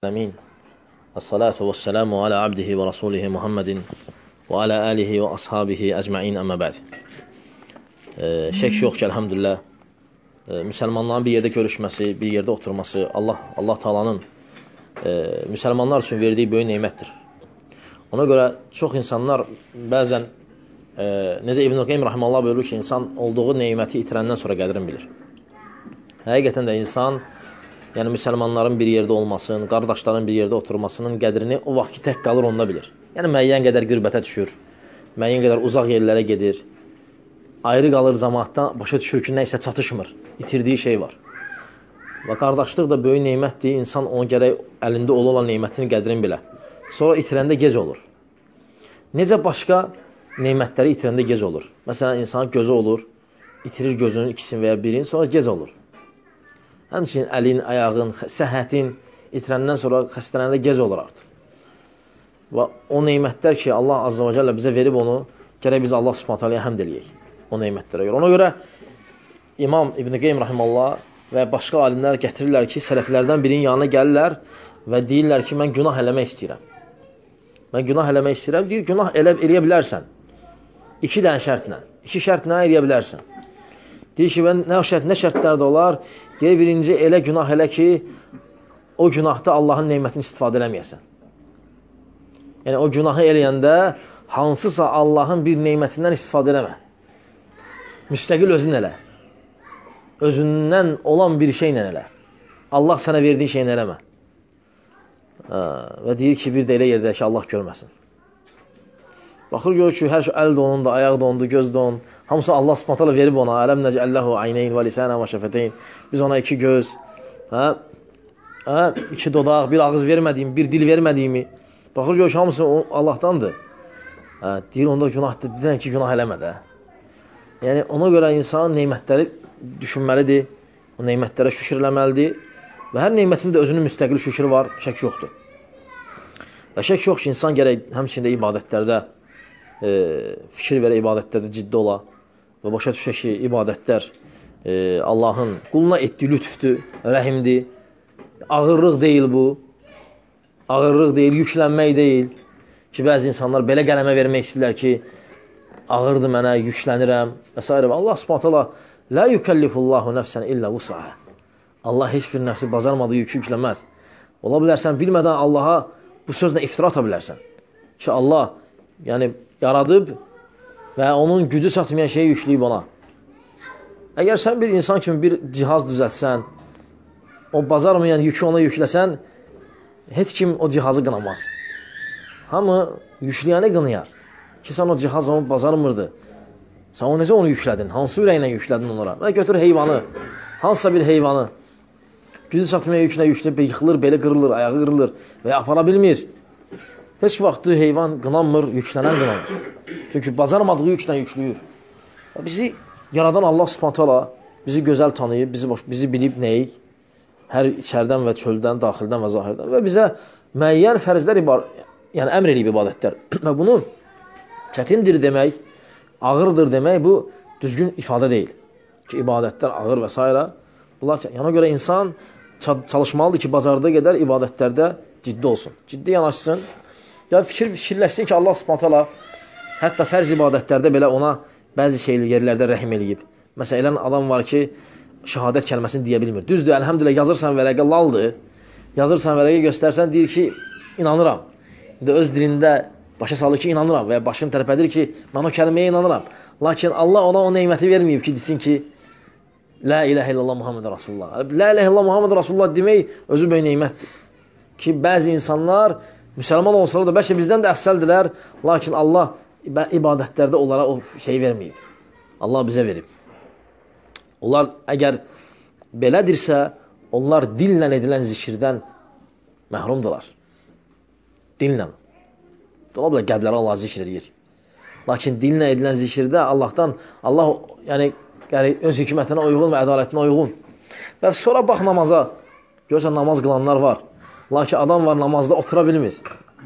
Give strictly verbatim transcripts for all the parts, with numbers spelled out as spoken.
Amin. As-salatu vəs-salamu alə abdihi və rasulihi Muhammedin və alə alihi və ashabihi əcməin əmmə bəd. Şək yox ki, əlhamdülillah, müsəlmanların bir yerdə görüşməsi, bir yerdə oturması Allah, Allah Taalanın e, müsəlmanlar üçün verdiyi böyük neymətdir. Ona görə çox insanlar bəzən, e, necə İbn-i Qeym Rahiməllah buyurur ki, insan olduğu neyməti itirəndən sonra qədrini bilir. Həqiqətən də insan, yəni müsəlmanların bir yerdə olmasının, qardaşların bir yerdə oturmasının qədrini o vaxt ki, tək qalır, onda bilir. Yəni müəyyən qədər qürbətə düşür, müəyyən qədər uzaq yerlərə gedir, ayrı qalır cəmaatdan, başa düşür ki, nə isə çatışmır, itirdiyi şey var. Və qardaşlıq da böyük neymətdir, insan onu gərək əlində ola olan neymətin qədrini bilə. Sonra itirəndə gec olur. Necə başqa neymətləri itirəndə gec olur? Məsələn, insanın gözü olur, itirir gözünün ikisini və ya birini, sonra gec olur. Həmçinin əlin, ayağın, səhətin itirəndən sonra xəstələnəndə gec olur artıq. Və o neymətlər ki, Allah Azza və Cəllə bizə verib onu, gərək biz Allah Subhanahu taalaya həmd eləyək o neymətlərə görə. Ona görə İmam İbn-i Qeym Rahiməllah və başqa alimlər gətirirlər ki, sələflərdən birinin yanına gəlirlər və deyirlər ki, mən günah eləmək istəyirəm. Mən günah eləmək istəyirəm. Deyir, günah elə, eləyə bilərsən. İki dənə şərtlə. İki şərtlə eləyə bilərsən. Deyir ki, mən, nə, şərt, nə şərtlər də olar? Deyir, birinci, elə günah elə ki, o günahda Allahın neymətini istifadə eləməyəsən. Yəni, o günahı eləyəndə hansısa Allahın bir neymətindən istifadə eləmə. Müstəqil özün elə. Özündən olan bir şeylə elə. Allah sənə verdiyi şeylə eləmə. Ha, və deyir ki, bir də elə yerdə ki, Allah görməsin. Baxır, görür ki, hər şey əl də onun da, ayaq da ondu, göz də onun. Hamısı Allah Subhanahu taala verib ona. Ələm nəcəlləhu ayneyn və lisanan və şəfəteyn. Biz ona iki göz, hə? Hə? İki dodaq, bir ağız vermədiyimi, bir dil vermədiyimi. Baxır, görür ki, hamısı Allahdandır. Hə? Deyir, onda günahdır. Deyirən ki, günah eləmə də. Yəni, ona görə insan neymətləri düşünməlidir. O neymətlərə şükür eləməlidir. Və hər neymətin də özünün müstəqil şükrü var, şək yoxdur. Və şək yox ki, insan gərək həmçində ibadətlərdə e, fikir verə, ibadətlərdə ciddi ola və başa düşək ki, ibadətlər e, Allahın quluna etdiyi lütfdür, rəhimdir. Ağırlıq deyil bu. Ağırlıq deyil, yüklənmək deyil. Ki, bəzi insanlar belə qələmə vermək istəyirlər ki, ağırdır mənə, yüklənirəm və s. Allah Subhanahu taala la yukellifullahu nəfsən illə vus'aha. Allah heç bir nəfsi bacarmadığı yükü yükləməz. Ola bilərsən, bilmədən Allaha bu sözlə iftira ata bilərsən. Ki, Allah yəni, yaradıb və onun gücü çatmayan şeyi yükləyib ona. Əgər sən bir insan kimi bir cihaz düzəltsən, o bacarmayan yükü ona yükləsən, heç kim o cihazı qınamaz. Hamı yükləyəni qınayar. Ki, sən o cihaz onu bacarmırdı. Sən o necə onu yüklədin? Hansı ürəklə yüklədin onlara? Və götür heyvanı, hansısa bir heyvanı, gücü çatmaya yüklə yükləyib, yıxılır, belə qırılır, ayağı qırılır və ya apara bilmir. Heç vaxtı heyvan qınanmır, yüklənən qınanmır. Çünki bacarmadığı yüklə yükləyir. Bizi yaradan Allah Subhanahu taala bizi gözəl tanıyıb, bizi, boş, bizi bilib nəyik? Hər içərdən və çöldən, daxildən və zahirdən və bizə müəyyən fərzlər yəni əmr eləyib ibadətlər. Və bunu çətindir demək, ağırdır demək, bu düzgün ifadə deyil. Ki, ibadətlər ağır və s. Bunlar, yana görə insan çalışmalıdır ki, bacardığı qədər ibadətlərdə ciddi olsun. Ciddi yanaşsın. Ya fikir fikirləşsin ki, Allah Subhanahu taala hətta fərz ibadətlərdə belə ona bəzi şeyli yerlərdə rəhim eləyib. Məsələn, adam var ki, şəhadət kəlməsini deyə bilmir. Düzdür, əlhəmdülillah, yazırsan vərəqə, laldır. Yazırsan vərəqə, göstərsən, deyir ki, inanıram. İndi öz dilində başa salır ki, inanıram və ya başını tərpədir ki, mən o kəlməyə inanıram. Lakin Allah ona o neyməti verməyib ki, desin ki, La ilahə illallah Muhammed Rasulullah. La ilahə illallah Muhammed Rasulullah demək özü böyük neymətdir. Ki, bəzi insanlar müsəlman olsalar da bəlkə bizdən də əfsəldilər, lakin Allah ibadətlərdə onlara o şey verməyib. Allah bizə verib. Onlar əgər belədirsə, onlar dillə edilən zikirdən məhrumdular. Dillə. Ola bilər, qəlbləri Allah zikr edir. Lakin dillə edilən zikirdə Allahdan, Allah yəni Yəni, öz hikmətinə uyğun və ədalətinə uyğun. Və sonra bax namaza. Görsən, namaz qılanlar var. Lakin adam var, namazda otura bilmir.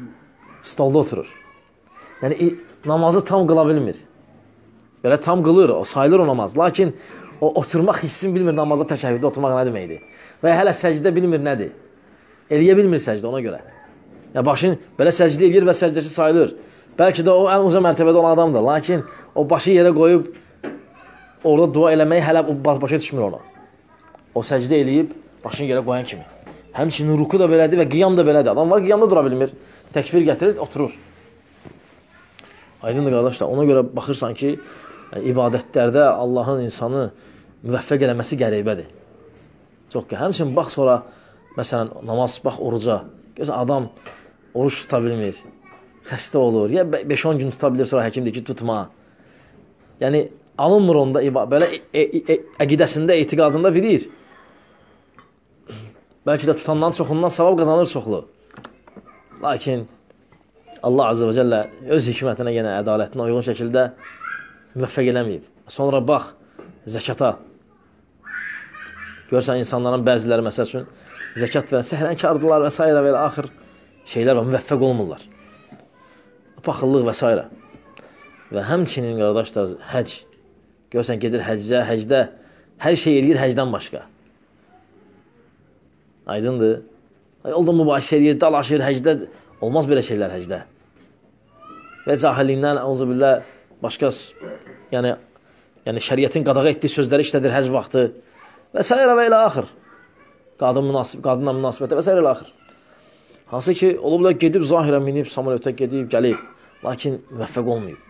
Stolda oturur. Yəni, namazı tam qıla bilmir. Belə tam qılır, o sayılır o namaz. Lakin o oturmaq hissini bilmir, namazda təşəhhüddə oturmaq nə deməkdir. Və ya hələ səcdə bilmir nədir. Eləyə bilmir səcdə ona görə. Ya başın belə səcdə eləyir və səcdəsi sayılır. Bəlkə də o ən uzun mərtəbədə olan adamdır. Lakin o başı yerə qoyub orada dua eləməyi hələ başa düşmür ona. O səcdə eləyib başını yerə qoyan kimi. Həmçinin ruku da belədir və qiyam da belədir. Adam var qiyamda dura bilmir. Təkbir gətirir, oturur. Aydındır qardaşlar. Ona görə baxırsan ki, yəni, ibadətlərdə Allahın insanı müvəffəq eləməsi qəribədir. Çox ki, həmçinin bax sonra, məsələn, namaz, bax oruca. Görsən, adam oruç tuta bilmir, xəstə olur. Ya beş on gün tuta bilir, sonra həkim deyir ki, tutma. Yəni, alınmır onda, belə e e e əqidəsində, etiqadında bilir. Bəlkə də tutandan çoxundan savab qazanır çoxlu. Lakin Allah Azze və Cəllə öz hikmətinə, yenə ədalətinə uyğun şəkildə müvəffəq eləməyib. Sonra bax, zəkata. Görsən, insanların bəziləri, məsəl üçün, zəkat verən səhrənkardılar və s. və elə axır şeylər var, müvəffəq olmurlar. Paxıllıq və s. Və həmçinin, qardaşlar, həc. Görsən, gedir həcdə, həcdə hər şey eləyir həcdən başqa. Aydındır. Yolda mübahisə edir, dalaşır, həcdə. Olmaz belə şeylər həcdə. Və cahilliyindən, auzubillah, başqa, yəni, yəni şəriətin qadağa etdiyi sözləri işlədir həc vaxtı və s. və elə axır. Qadın münasib, qadınla münasibətə və s. elə axır. Hansı ki, olublar gedib, zahirə minib, samolyota gedib, gəlib, lakin müvəffəq olmayıb.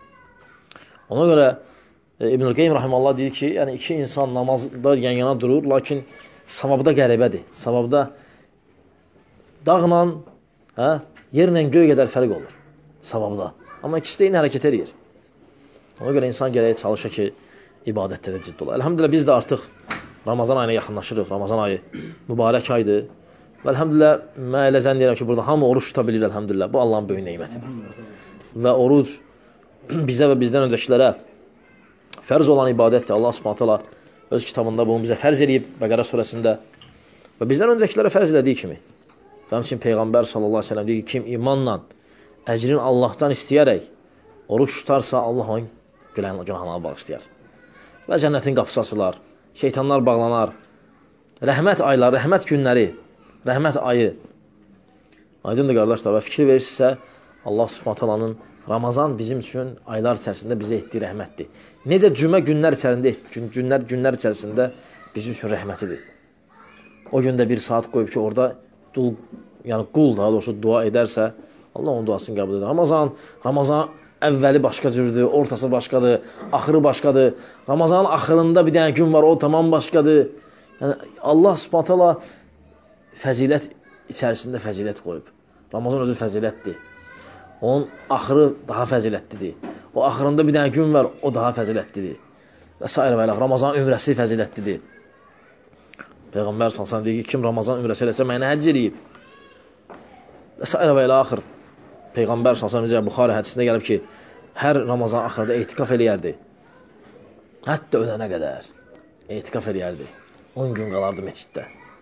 Ona görə e, İbn-i Qeym Rahimallah deyir ki, yəni iki insan namazda yan-yana durur, lakin savabda qəribədir. Savabda dağla, hə, yerlə göy qədər fərq olur. Savabda. Amma ikisi də eyni hərəkət edir. Ona görə insan gərək çalışır ki, ibadətdə də ciddi olar. Elhamdülillah, biz də artıq Ramazan ayına yaxınlaşırıq. Ramazan ayı mübarək aydır. Və elhamdülillah, mən elə zənn deyirəm ki, burada hamı oruç tuta bilir, elhamdülillah. Bu Allahın böyük neymətidir. Və oruc bizə və bizdən öncəkilərə fərz olan ibadətdir. Allah Subhanahu taala öz kitabında bunu bizə fərz edib Bəqərə surəsində və bizdən öncəkilərə fərz elədiyi kimi. Və həmçinin Peyğəmbər sallallahu əleyhi və səlləm deyir ki, kim imanla əcrin Allahdan istəyərək oruç tutarsa, Allah onun günahlarını bağışlayar. Və cənnətin qapısı açılar, şeytanlar bağlanar. Rəhmət ayları, rəhmət günləri, rəhmət ayı. Aydındır qardaşlar, və fikir verirsinizsə, Allah Subhanahu taalanın Ramazan bizim üçün aylar içərisində bizə etdiyi rəhmətdir. Necə cümə günlər içərisində, gün, günlər, günlər içərisində bizim üçün rəhmətidir. O gündə bir saat qoyub ki, orada dul, yəni qul daha doğrusu dua edərsə, Allah onun duasını qəbul edir. Ramazan, Ramazan əvvəli başqa cürdür, ortası başqadır, axırı başqadır. Ramazanın axırında bir dənə gün var, o tamam başqadır. Yəni, Allah Subhanahu taala fəzilət içərisində fəzilət qoyub. Ramazan özü fəzilətdir. Onun axırı daha fəzilətlidir. O axırında bir dənə gün var, o daha fəzilətlidir. Və s. və ilə. Ramazan ümrəsi fəzilətlidir. Peyğəmbər sallallahu əleyhi və səlləm deyir ki, kim Ramazan ümrəsi eləsə, mənə həcc eləyib. Və s. və ilə axır. Peyğəmbər sallallahu əleyhi və səlləm Buxari hədisində gəlib ki, hər Ramazan axırda etikaf eləyərdi. Hətta ölənə qədər etikaf eləyərdi. on gün qalardı məsciddə.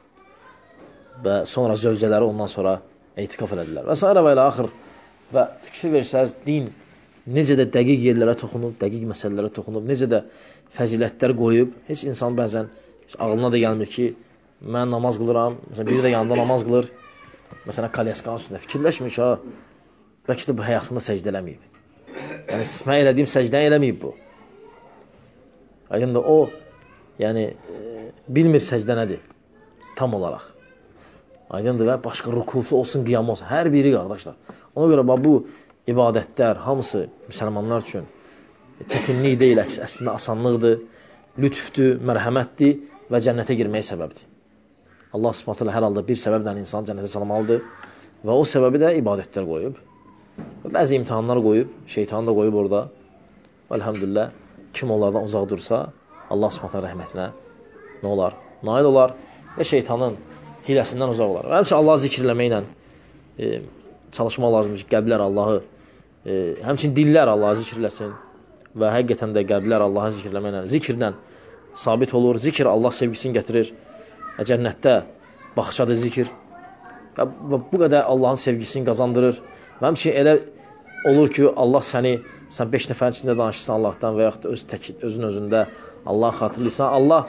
Və sonra zövcələri ondan sonra etikaf elədilər. Və s. və ilə axır. Və fikir versəz, din necə də dəqiq yerlərə toxunub, dəqiq məsələlərə toxunub, necə də fəzilətlər qoyub, heç insan bəzən heç ağlına da gəlmir ki, mən namaz qılıram, məsələn, biri də yanında namaz qılır, məsələn, kalyaskanın üstündə fikirləşmir ki, ha, bəlkə də bu həyatında səcdə eləməyib. Yəni, mən elədiyim səcdən eləməyib bu. Aydın da o, yəni, e, bilmir səcdə nədir, tam olaraq. Aydındır və başqa rukusu olsun, qiyamı olsun, hər biri qardaşlar. Ona görə bu ibadətlər hamısı müsəlmanlar üçün çətinlik deyil, əslində asanlıqdır, lütfdür, mərhəmətdir və cənnətə girməyə səbəbdir. Allah Subhanahu taala hər halda bir səbəblə insanı cənnətə salmalıdır və o səbəbi də ibadətlər qoyub. Və bəzi imtahanlar qoyub, şeytanı da qoyub orada. Elhamdülillah, kim onlardan uzaq dursa, Allah Subhanahu taala rəhmətinə nə olar? Nail olar və şeytanın hiləsindən uzaq olar. Və həmçinin Allahı zikr eləməklə e, çalışmaq lazımdır ki, qəlblər Allahı, e, həmçinin dillər Allahı zikr eləsin və həqiqətən də qəlblər Allahı zikr eləməklə, zikirlə sabit olur. Zikr Allah sevgisini gətirir. Və cənnətdə baxışadır zikr. Və, və bu qədər Allahın sevgisini qazandırır. Və həmçinin elə olur ki, Allah səni, sən beş nəfərin içində danışırsan Allahdan və yaxud da öz tək, özün özündə Allah xatırlayırsan. Allah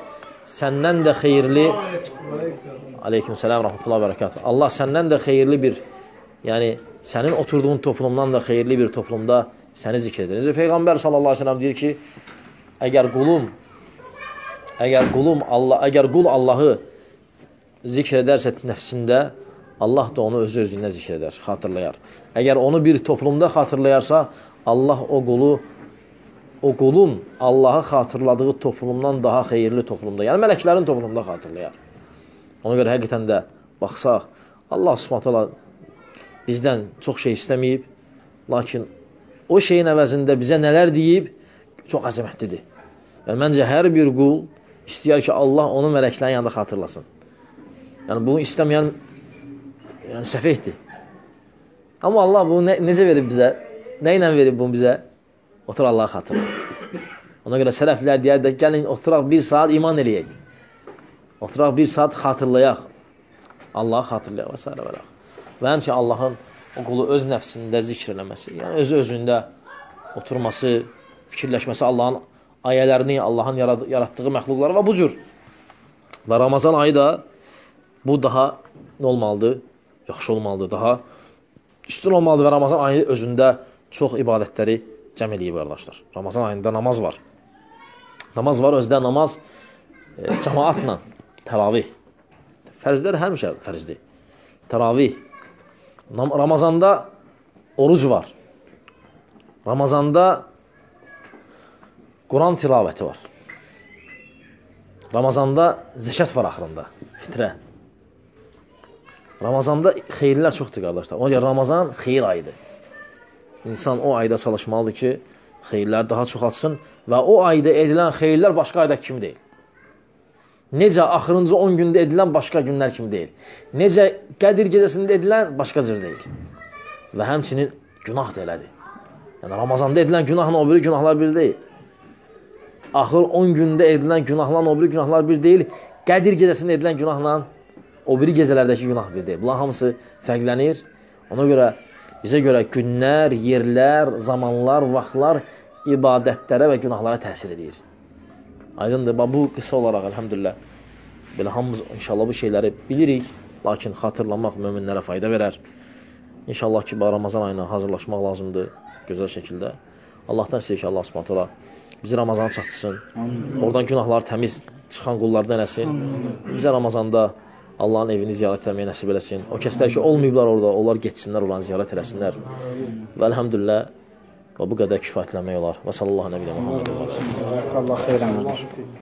səndən də xeyirli Aleykümselam, rahmetullah, bərəkatuhu. Allah səndən də xeyirli bir, yəni sənin oturduğun toplumdan da xeyirli bir toplumda səni zikr edir. Necə Peyğəmbər sallallahu aleyhi ve sellem deyir ki, əgər qulum əgər qulum Allah, əgər qul Allahı zikr edərsə nəfsində, Allah da onu özü özündən zikr edər, xatırlayar. Əgər onu bir toplumda xatırlayarsa, Allah o qulu o qulun Allahı xatırladığı toplumdan daha xeyirli toplumda, yəni mələklərin toplumunda xatırlayar. Ona görə həqiqətən də baxsaq, Allah Subhanahu taala bizdən çox şey istəməyib, lakin o şeyin əvəzində bizə nələr deyib, çox əzəmətlidir. Və məncə hər bir qul istəyər ki, Allah onu mələklərin yanında xatırlasın. Yəni bunu istəməyən yəni səfehdir. Amma Allah bunu ne, necə verib bizə? Nə ilə verib bunu bizə? Otur Allah'a xatırlayın. Ona görə sələflər deyər də, gəlin oturaq bir saat iman eləyək. Oturaq bir saat xatırlayaq. Allah'ı xatırlayaq və s. və s. Və həmçə Allahın o qulu öz nəfsində zikr eləməsi, yəni özü özündə oturması, fikirləşməsi, Allahın ayələrini, Allahın yaratdığı məxluqları və bu cür. Və Ramazan ayı da bu daha nə olmalıdır? Yaxşı olmalıdır, daha üstün olmalıdır və Ramazan ayı özündə çox ibadətləri cəm eləyib, qardaşlar. Ramazan ayında namaz var. Namaz var, özdə namaz e, cəmaatla, təravih. Fərzlər həmişə fərzdir. Təravih. Ramazanda oruc var. Ramazanda Quran tilavəti var. Ramazanda zəkat var axırında, fitrə. Ramazanda xeyirlər çoxdur, qardaşlar. Ona görə Ramazan xeyir ayıdır. İnsan o ayda çalışmalıdır ki, xeyirlər daha çox açsın və o ayda edilən xeyirlər başqa ayda kimi deyil. Necə axırıncı on gündə edilən başqa günlər kimi deyil. Necə Qədir gecəsində edilən başqa cür deyil. Və həmçinin günah da elədir. Yəni Ramazanda edilən günahla o biri günahlar bir deyil. Axır on gündə edilən günahlarla o biri günahlar bir deyil. Qədir gecəsində edilən günahla o biri gecələrdəki günah bir deyil. Bunlar hamısı fərqlənir. Ona görə bizə görə günlər, yerlər, zamanlar, vaxtlar ibadətlərə və günahlara təsir edir. Aydındır, bu qısa olaraq, əlhəmdülillah, belə hamımız inşallah bu şeyləri bilirik, lakin xatırlamaq möminlərə fayda verər. İnşallah ki, Ramazan ayına hazırlaşmaq lazımdır, gözəl şəkildə. Allahdan istəyir ki, Allah Subhanahu taala bizi Ramazana çatdırsın, oradan günahlar təmiz çıxan qullardan eləsin. Bizə Ramazanda Allahın evini ziyarət etməyə nəsib eləsin. O kəslər ki, olmayıblar orada, onlar getsinlər, oranı ziyarət eləsinlər. Və əlhəmdülillah, və bu qədər kifayətlənmək olar. Və sallallahu nəbiyyyə Muhammed. Allah xeyrən.